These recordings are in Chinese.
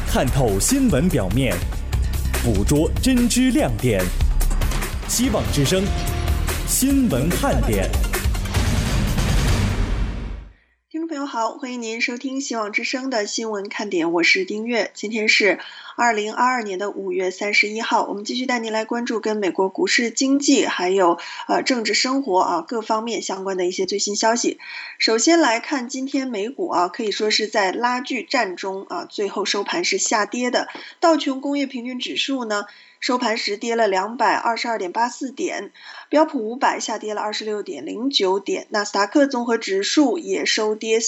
看透新闻表面，捕捉真知亮点。希望之声新闻看点。 听众朋友好，欢迎您收听希望之声的新闻看点，我是丁月。今天是2022年的5月31号，我们继续带您来关注跟美国股市、经济还有政治生活各方面相关的一些最新消息。首先来看今天美股可以说是在拉锯战中最后收盘是下跌的。道琼工业平均指数呢收盘时跌了222.84点，标普500下跌了26.09点，纳斯达克综合指数也收跌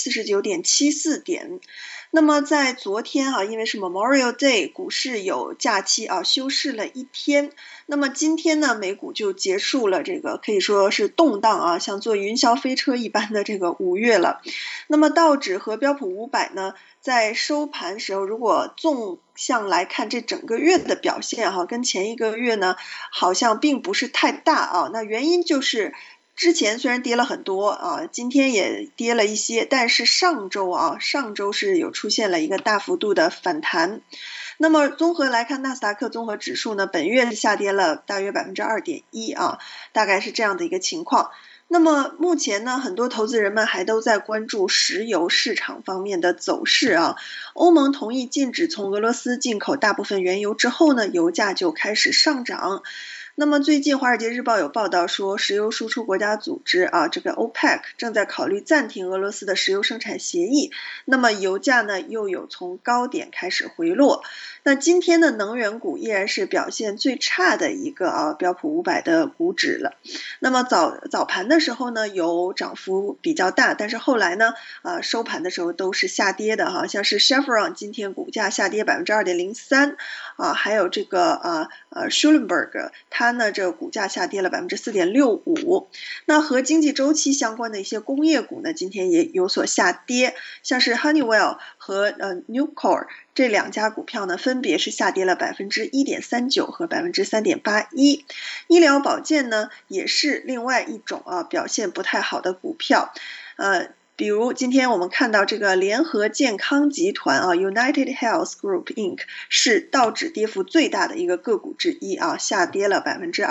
49.74点。那么在昨天因为是 Memorial Day， 股市有假期休市了一天。那么今天呢，美股就结束了这个可以说是动荡像坐云霄飞车一般的这个5月了。那么道指和标普500呢，在收盘时候，如果纵向来看这整个月的表现跟前一个月呢好像并不是太大那原因就是之前虽然跌了很多今天也跌了一些，但是上周是有出现了一个大幅度的反弹。那么综合来看，纳斯达克综合指数呢本月下跌了大约 2.1% 大概是这样的一个情况。那么目前呢，很多投资人们还都在关注石油市场方面的走势欧盟同意禁止从俄罗斯进口大部分原油之后呢，油价就开始上涨。那么最近《华尔街日报》有报道说，石油输出国家组织这个 OPEC 正在考虑暂停俄罗斯的石油生产协议，那么油价呢又有从高点开始回落。那今天的能源股依然是表现最差的一个标普500的股指了。那么早盘的时候呢有涨幅比较大，但是后来呢收盘的时候都是下跌的像是 Chevron 今天股价下跌 2.03%还有这个Schellenberg 它呢这个股价下跌了 4.65%。那和经济周期相关的一些工业股呢今天也有所下跌，像是 Honeywell 和Nucor 这两家股票呢分别是下跌了 1.39% 和 3.81%。 医疗保健呢也是另外一种表现不太好的股票比如今天我们看到这个联合健康集团United Health Group Inc. 是道指跌幅最大的一个个股之一下跌了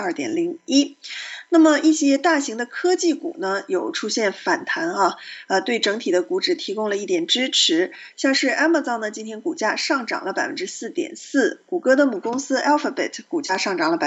2.01%。那么一些大型的科技股呢有出现反弹对整体的股指提供了一点支持，像是 Amazon 呢今天股价上涨了 4.4%， 谷歌的母公司 Alphabet 股价上涨了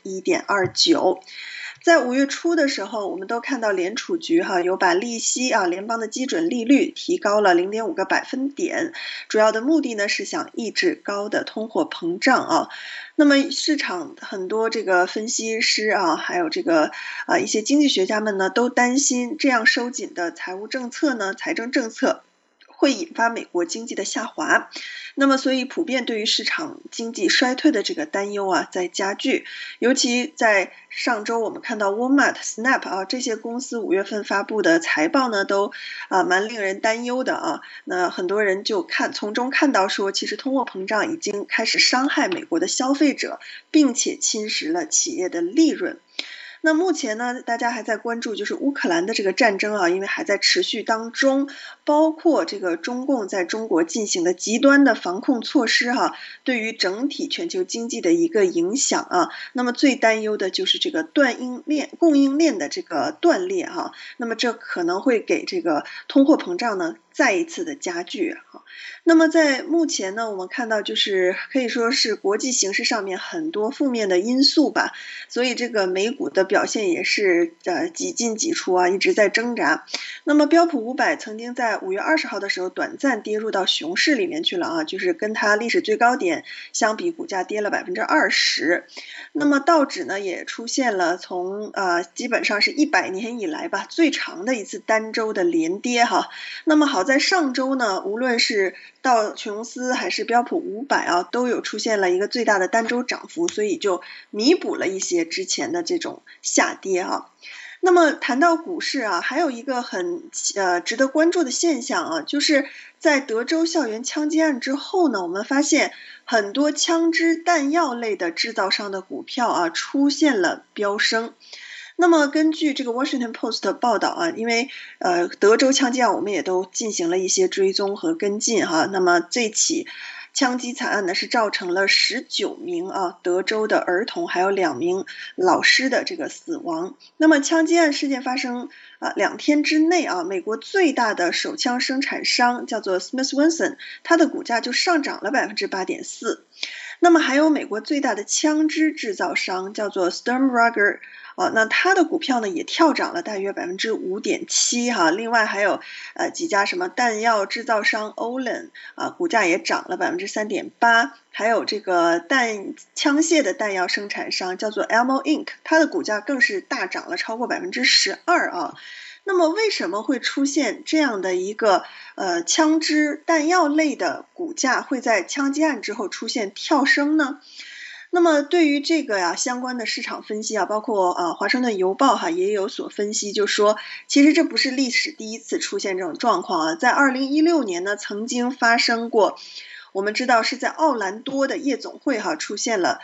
1.29%。在5月初的时候，我们都看到联储局有把利息联邦的基准利率提高了 0.5个百分点，主要的目的呢是想抑制高的通货膨胀那么市场很多这个分析师还有这个一些经济学家们呢都担心这样收紧的财政政策会引发美国经济的下滑，那么所以普遍对于市场经济衰退的这个担忧在加剧。尤其在上周我们看到 Walmart、Snap 这些公司5月份发布的财报呢都蛮令人担忧的那很多人就从中看到说，其实通货膨胀已经开始伤害美国的消费者，并且侵蚀了企业的利润。那目前呢大家还在关注就是乌克兰的这个战争因为还在持续当中，包括这个中共在中国进行的极端的防控措施对于整体全球经济的一个影响那么最担忧的就是这个供应链的这个断裂那么这可能会给这个通货膨胀呢再一次的加剧那么在目前呢我们看到就是可以说是国际形势上面很多负面的因素吧，所以这个美股的表现也是几进几出一直在挣扎。那么标普500曾经在5月20号的时候短暂跌入到熊市里面去了就是跟它历史最高点相比股价跌了 20%。 那么道指呢也出现了从基本上是100年以来吧最长的一次单周的连跌那么好在上周呢无论是道琼斯还是标普500都有出现了一个最大的单周涨幅，所以就弥补了一些之前的这种下跌那么谈到股市还有一个很值得关注的现象就是在德州校园枪击案之后呢，我们发现很多枪支弹药类的制造商的股票出现了飙升。那么根据这个 Washington Post 报道因为德州枪击案我们也都进行了一些追踪和跟进那么这起枪击惨案呢是造成了19名德州的儿童还有2名老师的这个死亡。那么枪击案事件发生2天之内美国最大的手枪生产商叫做 Smith Wesson， 它的股价就上涨了 8.4%。那么还有美国最大的枪支制造商叫做 Sturm Ruger，那它的股票呢也跳涨了大约 5.7%另外还有几家什么弹药制造商 Olin 股价也涨了 3.8%， 还有这个枪械的弹药生产商叫做 Ammo Inc， 它的股价更是大涨了超过 12%那么为什么会出现这样的一个枪支弹药类的股价会在枪击案之后出现跳升呢？那么对于这个相关的市场分析包括华盛顿邮报也有所分析，就说其实这不是历史第一次出现这种状况在2016年呢曾经发生过，我们知道是在奥兰多的夜总会出现了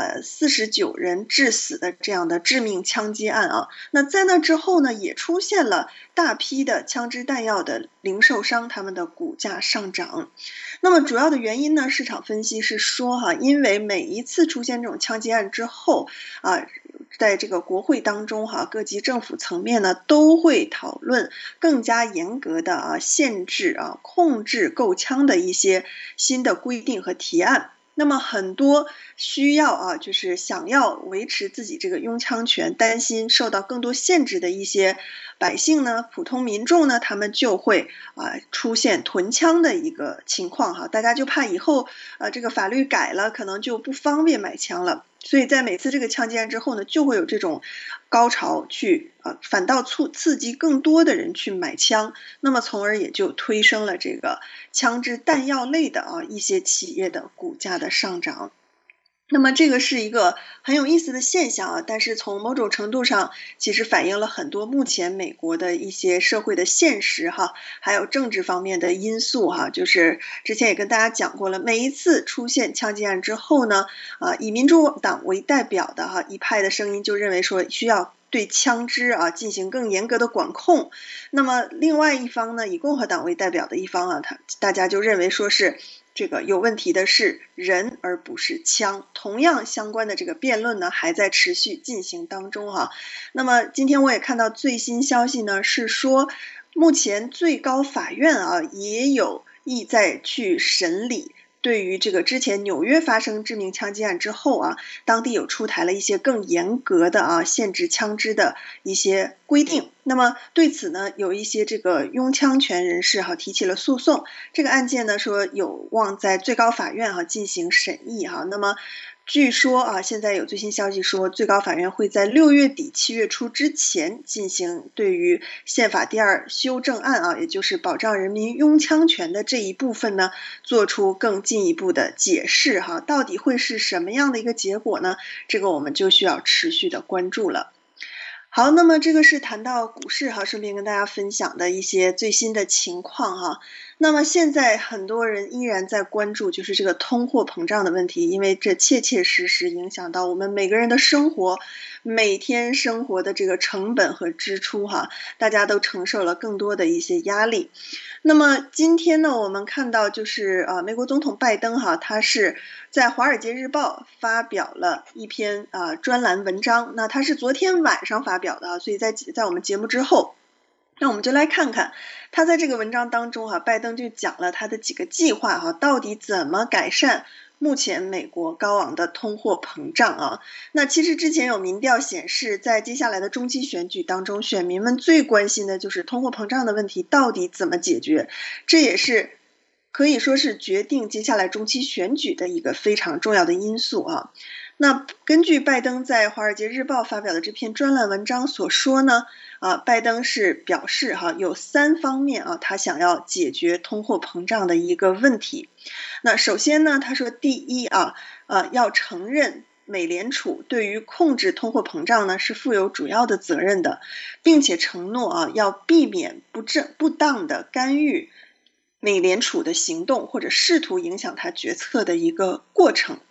49人致死的这样的致命枪击案那在那之后呢也出现了大批的枪支弹药的零售商他们的股价上涨。那么主要的原因呢，市场分析是说因为每一次出现这种枪击案之后在这个国会当中各级政府层面呢都会讨论更加严格的限制控制购枪的一些新的规定和提案。那么很多需要就是想要维持自己这个拥枪权，担心受到更多限制的一些百姓呢，普通民众呢，他们就会出现囤枪的一个情况大家就怕以后这个法律改了，可能就不方便买枪了。所以在每次这个枪击案之后呢，就会有这种高潮去反倒刺激更多的人去买枪，那么从而也就推升了这个枪支弹药类的一些企业的股价的上涨。那么这个是一个很有意思的现象但是从某种程度上其实反映了很多目前美国的一些社会的现实还有政治方面的因素就是之前也跟大家讲过了，每一次出现枪击案之后呢以民主党为代表的一派的声音就认为说需要对枪支进行更严格的管控。那么另外一方呢，以共和党为代表的一方大家就认为说是这个有问题的是人而不是枪。同样相关的这个辩论呢还在持续进行当中那么今天我也看到最新消息呢是说，目前最高法院也有意在去审理对于这个之前纽约发生致命枪击案之后当地有出台了一些更严格的限制枪支的一些规定。那么对此呢，有一些这个拥枪权人士提起了诉讼，这个案件呢说有望在最高法院进行审议那么据说现在有最新消息说，最高法院会在6月底7月初之前进行对于宪法第2修正案也就是保障人民拥枪权的这一部分呢，做出更进一步的解释到底会是什么样的一个结果呢？这个我们就需要持续的关注了。好，那么这个是谈到股市顺便跟大家分享的一些最新的情况那么现在很多人依然在关注就是这个通货膨胀的问题，因为这切切实实影响到我们每个人的生活，每天生活的这个成本和支出大家都承受了更多的一些压力。那么今天呢，我们看到就是美国总统拜登他是在《华尔街日报》发表了一篇专栏文章，那他是昨天晚上发表的所以在我们节目之后，那我们就来看看他在这个文章当中拜登就讲了他的几个计划到底怎么改善目前美国高昂的通货膨胀那其实之前有民调显示，在接下来的中期选举当中，选民们最关心的就是通货膨胀的问题到底怎么解决，这也是可以说是决定接下来中期选举的一个非常重要的因素那根据拜登在《华尔街日报》发表的这篇专栏文章所说呢拜登是表示有3方面他想要解决通货膨胀的一个问题。那首先呢，他说第一要承认美联储对于控制通货膨胀呢是负有主要的责任的，并且承诺要避免不当的干预美联储的行动或者试图影响它决策的一个过程。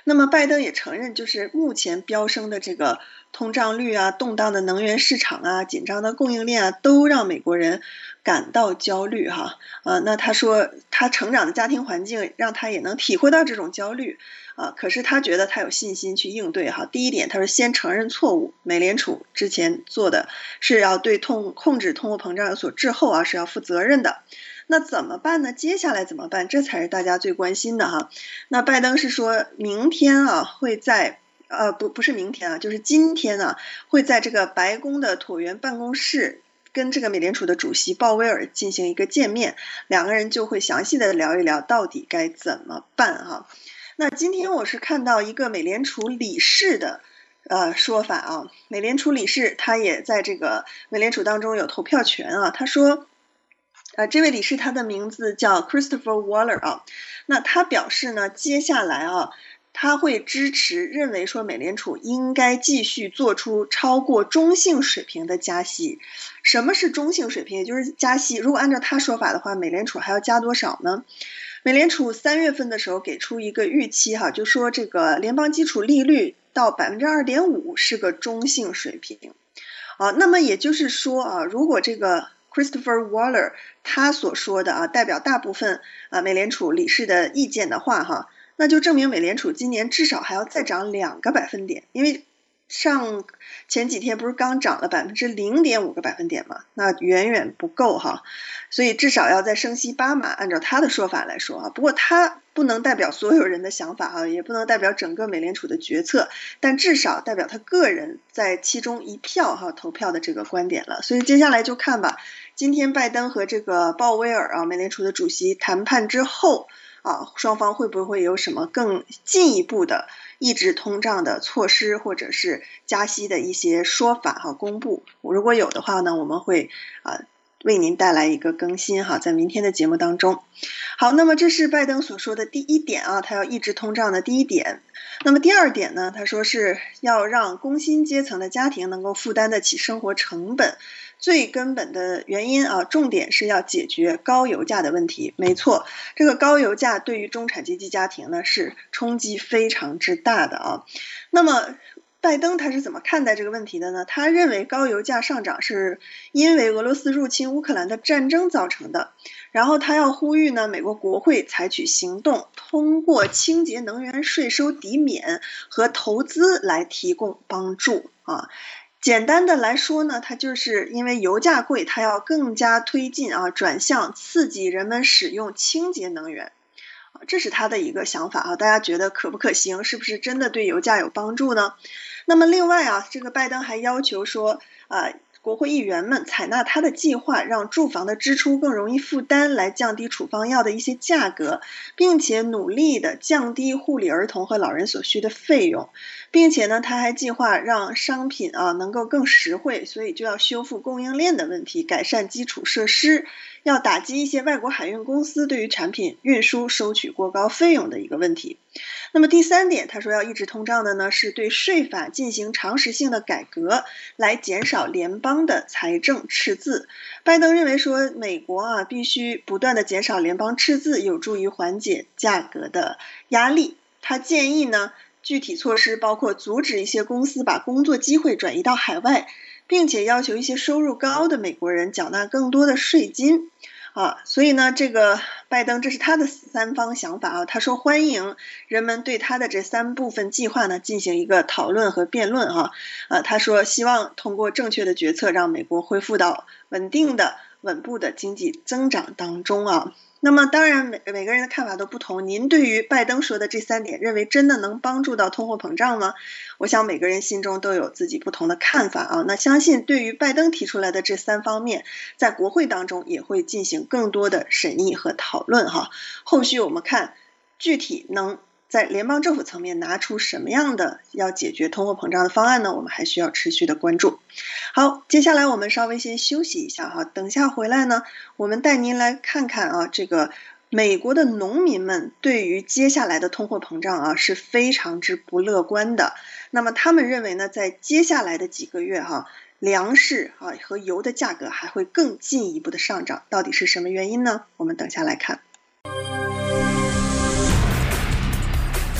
那么拜登也承认，就是目前飙升的这个通胀率啊、动荡的能源市场啊、紧张的供应链啊，都让美国人感到焦虑哈。那他说他成长的家庭环境让他也能体会到这种焦虑可是他觉得他有信心去应对哈。第一点，他说先承认错误，美联储之前做的是要对控制通货膨胀有所滞后啊，是要负责任的。那怎么办呢？接下来怎么办？这才是大家最关心的哈。那拜登是说明天啊会在不是明天啊，就是今天啊会在这个白宫的椭圆办公室跟这个美联储的主席鲍威尔进行一个见面，两个人就会详细的聊一聊到底该怎么办哈。那今天我是看到一个美联储理事的说法啊，美联储理事他也在这个美联储当中有投票权啊，他说这位理事他的名字叫 Christopher Waller 啊，那他表示呢，接下来啊，他会支持认为说美联储应该继续做出超过中性水平的加息。什么是中性水平？也就是加息，如果按照他说法的话，美联储还要加多少呢？美联储3月份的时候给出一个预期哈，就说这个联邦基础利率到 2.5% 是个中性水平。那么也就是说啊，如果这个Christopher Waller 他所说的代表大部分美联储理事的意见的话哈，那就证明美联储今年至少还要再涨2个百分点，因为前几天不是刚涨了0.5个百分点嘛，那远远不够哈，所以至少要再升息8码，按照他的说法来说不过他不能代表所有人的想法也不能代表整个美联储的决策，但至少代表他个人在其中一票投票的这个观点了。所以接下来就看吧，今天拜登和这个鲍威尔美联储的主席谈判之后双方会不会有什么更进一步的抑制通胀的措施，或者是加息的一些说法公布？如果有的话呢，我们会为您带来一个更新在明天的节目当中。好，那么这是拜登所说的第一点他要抑制通胀的第一点。那么第二点呢，他说是要让工薪阶层的家庭能够负担得起生活成本。最根本的原因重点是要解决高油价的问题。没错，这个高油价对于中产阶级家庭呢是冲击非常之大的那么拜登他是怎么看待这个问题的呢？他认为高油价上涨是因为俄罗斯入侵乌克兰的战争造成的，然后他要呼吁呢美国国会采取行动，通过清洁能源税收抵免和投资来提供帮助简单的来说呢，它就是因为油价贵，它要更加推进转向刺激人们使用清洁能源这是他的一个想法大家觉得可不可行？是不是真的对油价有帮助呢？那么另外这个拜登还要求说国会议员们采纳他的计划，让住房的支出更容易负担，来降低处方药的一些价格，并且努力的降低护理儿童和老人所需的费用，并且呢，他还计划让商品能够更实惠，所以就要修复供应链的问题，改善基础设施，要打击一些外国海运公司对于产品运输收取过高费用的一个问题。那么第三点，他说要抑制通胀的呢，是对税法进行常识性的改革，来减少联邦的财政赤字。拜登认为说，美国必须不断的减少联邦赤字，有助于缓解价格的压力。他建议呢，具体措施包括阻止一些公司把工作机会转移到海外，并且要求一些收入高的美国人缴纳更多的税金。所以呢，这个拜登这是他的3方想法他说欢迎人们对他的这3部分计划呢进行一个讨论和辩论他说希望通过正确的决策让美国恢复到稳定的稳步的经济增长当中那么当然每个人的看法都不同，您对于拜登说的这3点认为真的能帮助到通货膨胀吗？我想每个人心中都有自己不同的看法那相信对于拜登提出来的这3方面，在国会当中也会进行更多的审议和讨论后续我们看具体能在联邦政府层面拿出什么样的要解决通货膨胀的方案呢？我们还需要持续的关注。好，接下来我们稍微先休息一下等下回来呢，我们带您来看看这个美国的农民们对于接下来的通货膨胀是非常之不乐观的。那么他们认为呢，在接下来的几个月粮食和油的价格还会更进一步的上涨，到底是什么原因呢？我们等下来看。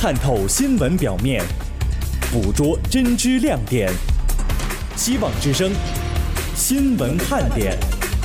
探透新闻表面，捕捉真知亮点。希望之声新闻看点。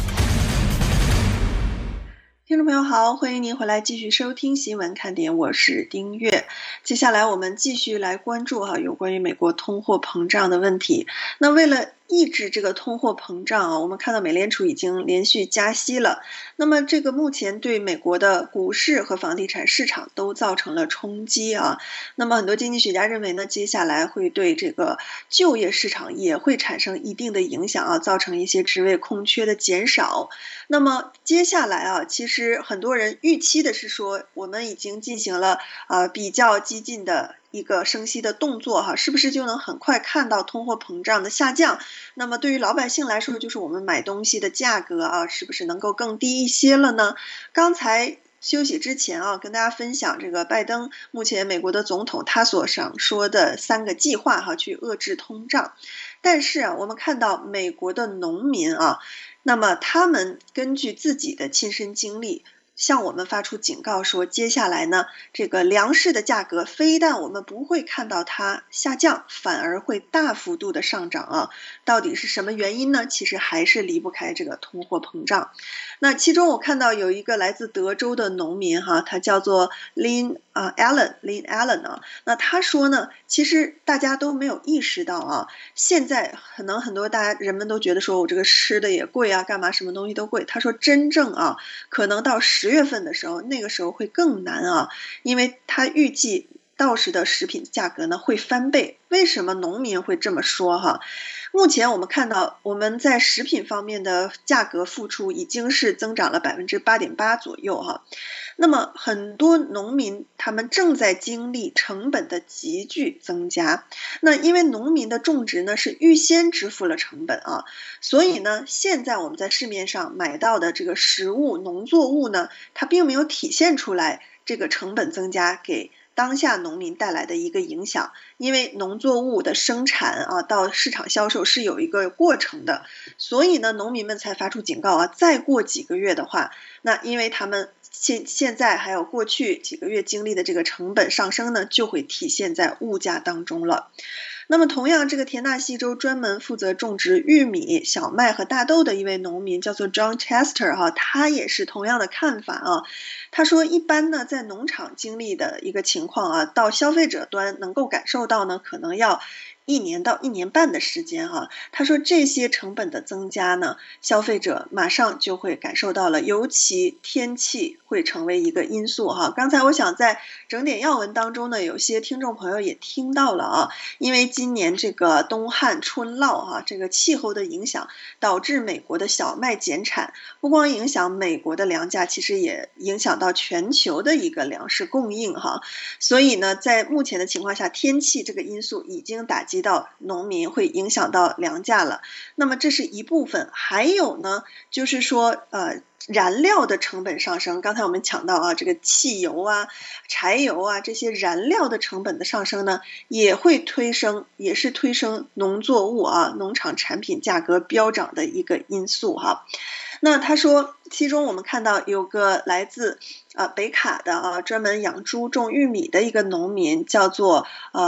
听众朋友好，欢迎您回来继续收听新闻看点，我是丁月。接下来我们继续来关注有关于美国通货膨胀的问题。那为了抑制这个通货膨胀我们看到美联储已经连续加息了。那么这个目前对美国的股市和房地产市场都造成了冲击那么很多经济学家认为呢，接下来会对这个就业市场也会产生一定的影响造成一些职位空缺的减少。那么接下来其实很多人预期的是说，我们已经进行了比较激进的一个升息的动作是不是就能很快看到通货膨胀的下降？那么对于老百姓来说，就是我们买东西的价格是不是能够更低一些了呢？刚才休息之前跟大家分享这个拜登目前美国的总统他所想说的3个计划去遏制通胀。但是我们看到美国的农民那么他们根据自己的亲身经历向我们发出警告说，接下来呢，这个粮食的价格非但我们不会看到它下降，反而会大幅度的上涨到底是什么原因呢？其实还是离不开这个通货膨胀。那其中我看到有一个来自德州的农民他叫做 Lynn Allen 那他说呢，其实大家都没有意识到现在可能很多人们都觉得说我这个吃的也贵干嘛什么东西都贵。他说真正可能到10月份的时候，那个时候会更难因为他预计到时的食品价格呢会翻倍。为什么农民会这么说目前我们看到我们在食品方面的价格付出已经是增长了 8.8% 左右那么很多农民他们正在经历成本的急剧增加。那因为农民的种植呢是预先支付了成本所以呢现在我们在市面上买到的这个食物农作物呢，它并没有体现出来这个成本增加给当下农民带来的一个影响。因为农作物的生产到市场销售是有一个过程的，所以呢农民们才发出警告再过几个月的话，那因为他们现在还有过去几个月经历的这个成本上升呢，就会体现在物价当中了。那么同样，这个田纳西州专门负责种植玉米、小麦和大豆的一位农民叫做 John Chester 他也是同样的看法他说一般呢在农场经历的一个情况到消费者端能够感受到呢，可能要1年到1年半的时间他说这些成本的增加呢，消费者马上就会感受到了，尤其天气会成为一个因素刚才我想在整点要闻当中呢，有些听众朋友也听到了因为今年这个冬旱春涝这个气候的影响，导致美国的小麦减产，不光影响美国的粮价，其实也影响到全球的一个粮食供应所以呢在目前的情况下，天气这个因素已经打击到农民，会影响到粮价了。那么这是一部分，还有呢就是说燃料的成本上升。刚才我们讲到这个汽油柴油这些燃料的成本的上升呢，也是推升农作物农场产品价格飙涨的一个因素那他说其中我们看到有个来自北卡的专门养猪种玉米的一个农民叫做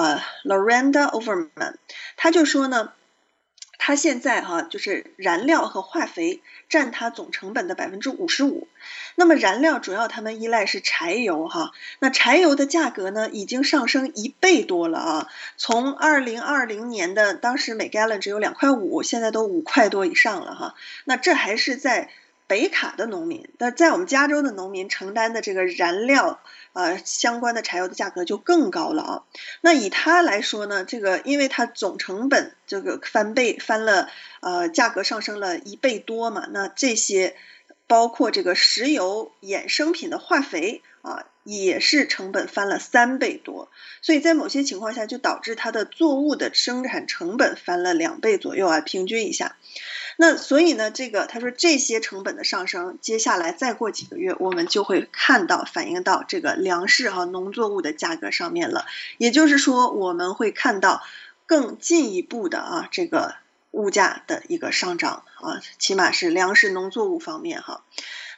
Lorenda Overman， 他就说呢，他现在就是燃料和化肥占他总成本的 55%。 那么燃料主要他们依赖是柴油那柴油的价格呢已经上升1倍多了从2020年的当时每 gallon 只有2.5块，现在都5块多以上了那这还是在北卡的农民，那在我们加州的农民承担的这个燃料相关的柴油的价格就更高了那以他来说呢，这个因为他总成本这个翻了价格上升了1倍多嘛，那这些包括这个石油衍生品的化肥也是成本翻了3倍多，所以在某些情况下就导致它的作物的生产成本翻了2倍左右平均一下。那所以呢，他说这些成本的上升，接下来再过几个月，我们就会反映到这个粮食农作物的价格上面了。也就是说，我们会看到更进一步的这个物价的一个上涨起码是粮食农作物方面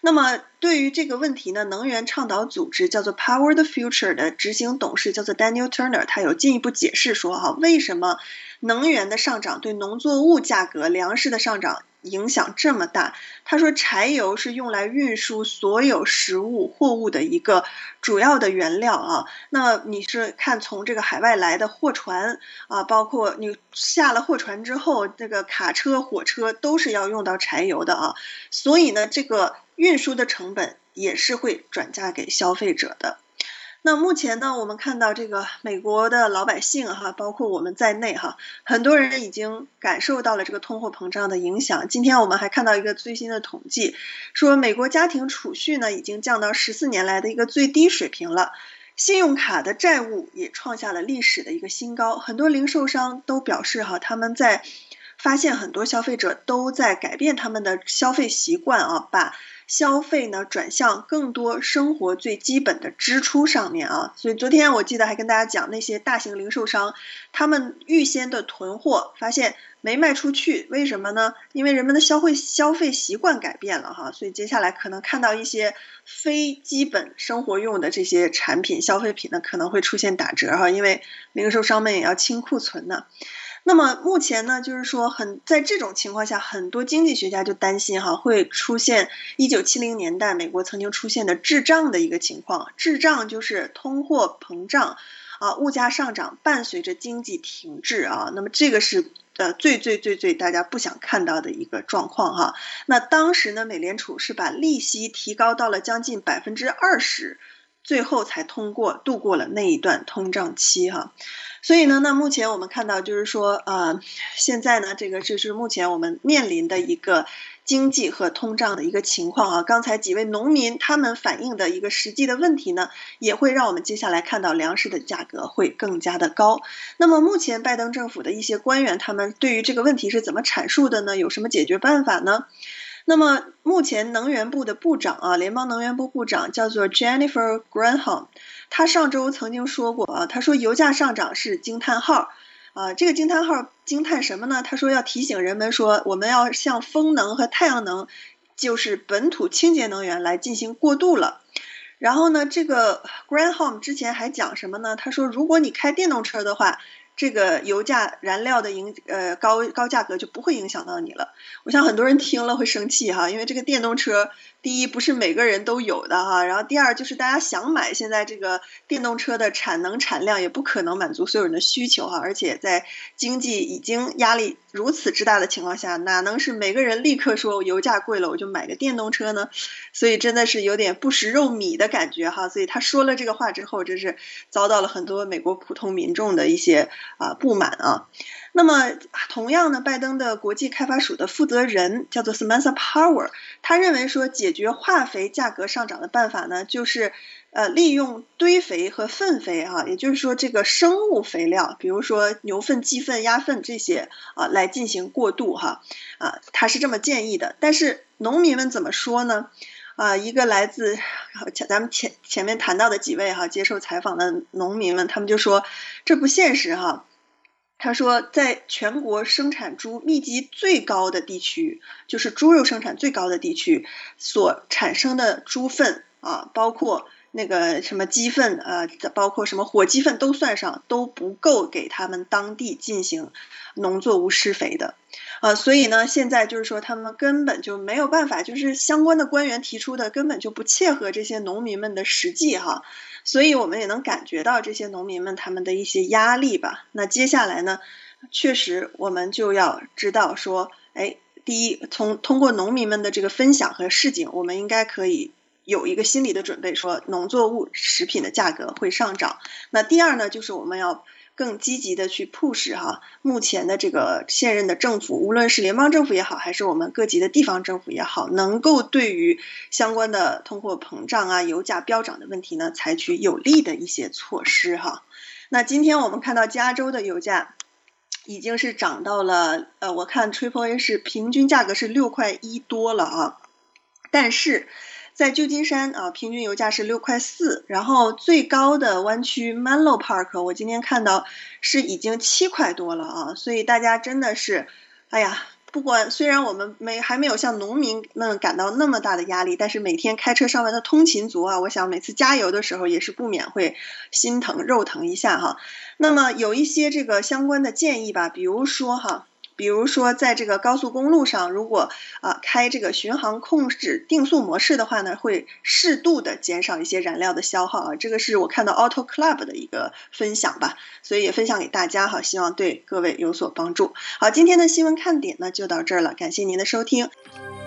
那么对于这个问题呢，能源倡导组织叫做 Power the Future 的执行董事叫做 Daniel Turner， 他有进一步解释说为什么能源的上涨对农作物价格、粮食的上涨影响这么大。他说柴油是用来运输所有食物货物的一个主要的原料那你是看从这个海外来的货船包括你下了货船之后，这个卡车、火车都是要用到柴油的所以呢，这个运输的成本也是会转嫁给消费者的。那目前呢，我们看到这个美国的老百姓包括我们在内很多人已经感受到了这个通货膨胀的影响。今天我们还看到一个最新的统计，说美国家庭储蓄呢已经降到14年来的一个最低水平了，信用卡的债务也创下了历史的一个新高。很多零售商都表示他们在发现很多消费者都在改变他们的消费习惯把消费呢转向更多生活最基本的支出上面所以昨天我记得还跟大家讲，那些大型零售商他们预先的囤货发现没卖出去，为什么呢？因为人们的消费习惯改变了所以接下来可能看到一些非基本生活用的这些产品消费品呢可能会出现打折因为零售商们也要清库存呢。那么目前呢，就是说在这种情况下，很多经济学家就担心会出现1970年代美国曾经出现的滞胀的一个情况。滞胀就是通货膨胀物价上涨伴随着经济停滞那么这个是最大家不想看到的一个状况那当时呢，美联储是把利息提高到了将近20%，最后才度过了那一段通胀期所以呢，那目前我们看到就是说现在呢，这个就是目前我们面临的一个经济和通胀的一个情况刚才几位农民他们反映的一个实际的问题呢，也会让我们接下来看到粮食的价格会更加的高。那么目前拜登政府的一些官员他们对于这个问题是怎么阐述的呢？有什么解决办法呢？那么目前能源部的部长联邦能源部部长叫做 Jennifer Granholm， 他上周曾经说过他说油价上涨是惊叹号这个惊叹号惊叹什么呢？他说要提醒人们说，我们要向风能和太阳能，就是本土清洁能源来进行过渡了。然后呢，这个 Granholm 之前还讲什么呢？他说，如果你开电动车的话，这个油价燃料的高价格就不会影响到你了。我想很多人听了会生气因为这个电动车第一不是每个人都有的然后第二就是大家想买，现在这个电动车的产量也不可能满足所有人的需求而且在经济已经压力如此之大的情况下，哪能是每个人立刻说油价贵了我就买个电动车呢？所以真的是有点不食肉糜的感觉所以他说了这个话之后，这是遭到了很多美国普通民众的一些不满那么同样呢，拜登的国际开发署的负责人叫做 Samantha Power， 他认为说解决化肥价格上涨的办法呢，就是利用堆肥和粪肥也就是说这个生物肥料，比如说牛粪、鸡粪、鸭粪这些来进行过渡他是这么建议的。但是农民们怎么说呢？一个来自咱们前面谈到的几位接受采访的农民们，他们就说这不现实他说在全国生产猪密集最高的地区，就是猪肉生产最高的地区所产生的猪粪包括那个什么鸡粪包括什么火鸡粪都算上，都不够给他们当地进行农作物施肥的所以呢，现在就是说他们根本就没有办法，就是相关的官员提出的根本就不切合这些农民们的实际所以我们也能感觉到这些农民们他们的一些压力吧。那接下来呢，确实我们就要知道说第一，通过农民们的这个分享和示警，我们应该可以有一个心理的准备，说农作物食品的价格会上涨。那第二呢，就是我们要更积极的去 push 目前的这个现任的政府，无论是联邦政府也好，还是我们各级的地方政府也好，能够对于相关的通货膨胀油价飙涨的问题呢，采取有力的一些措施那今天我们看到加州的油价已经是涨到了我看 AAA 是平均价格是6块1多了但是在旧金山平均油价是6块4，然后最高的湾区 Menlo Park 我今天看到是已经7块多了所以大家真的是虽然我们还没有像农民们感到那么大的压力，但是每天开车上班的通勤族啊，我想每次加油的时候也是不免会心疼肉疼一下哈。那么有一些这个相关的建议吧，比如说在这个高速公路上，如果开这个巡航控制定速模式的话呢，会适度的减少一些燃料的消耗啊。这个是我看到 Auto Club 的一个分享吧，所以也分享给大家哈，希望对各位有所帮助。好，今天的新闻看点呢就到这儿了，感谢您的收听。